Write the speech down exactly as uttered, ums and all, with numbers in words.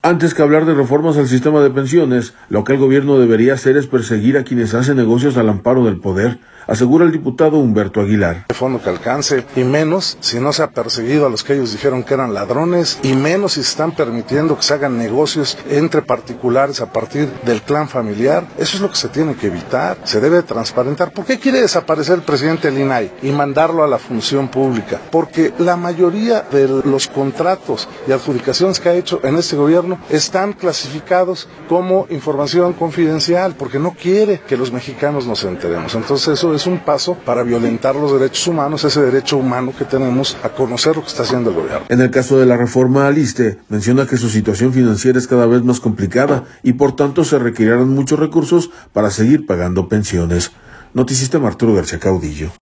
Antes que hablar de reformas al sistema de pensiones, lo que el gobierno debería hacer es perseguir a quienes hacen negocios al amparo del poder, asegura el diputado Humberto Aguilar. De fondo que alcance, y menos si no se ha perseguido a los que ellos dijeron que eran ladrones, y menos si están permitiendo que se hagan negocios entre particulares a partir del clan familiar. Eso es lo que se tiene que evitar, se debe transparentar. ¿Por qué quiere desaparecer el presidente del I N A I y mandarlo a la función pública? Porque la mayoría de los contratos y adjudicaciones que ha hecho en este gobierno están clasificados como información confidencial, porque no quiere que los mexicanos nos enteremos. Entonces eso es un paso para violentar los derechos humanos, ese derecho humano que tenemos a conocer lo que está haciendo el gobierno. En el caso de la reforma al ISSSTE, menciona que su situación financiera es cada vez más complicada y por tanto se requerirán muchos recursos para seguir pagando pensiones. Noticista Arturo García Caudillo.